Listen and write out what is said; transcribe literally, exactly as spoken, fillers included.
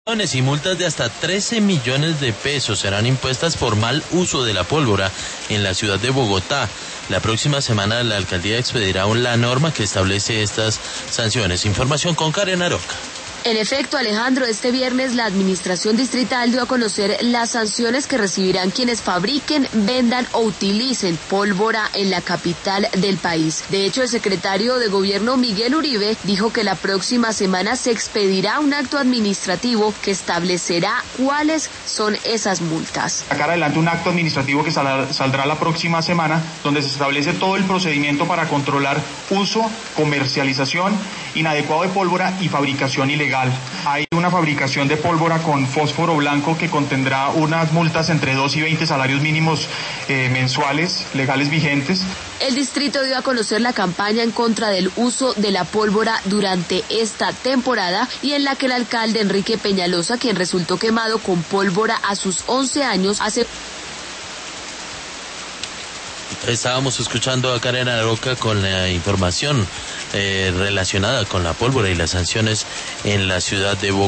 Y multas de hasta trece millones de pesos serán impuestas por mal uso de la pólvora en la ciudad de Bogotá. La próxima semana la alcaldía expedirá la norma que establece estas sanciones. Información con Karen Aroca. En efecto, Alejandro, este viernes la administración distrital dio a conocer las sanciones que recibirán quienes fabriquen, vendan o utilicen pólvora en la capital del país. De hecho, el secretario de Gobierno, Miguel Uribe, dijo que la próxima semana se expedirá un acto administrativo que establecerá cuáles son esas multas. Sacar adelante un acto administrativo que saldrá la próxima semana, donde se establece todo el procedimiento para controlar uso, comercialización inadecuado de pólvora y fabricación ilegal. Hay una fabricación de pólvora con fósforo blanco que contendrá unas multas entre dos y veinte salarios mínimos eh, mensuales legales vigentes. El distrito dio a conocer la campaña en contra del uso de la pólvora durante esta temporada y en la que el alcalde Enrique Peñalosa, quien resultó quemado con pólvora a sus once años, hace... Estábamos escuchando a Karen Aroca con la información eh, relacionada con la pólvora y las sanciones en la ciudad de Bogotá.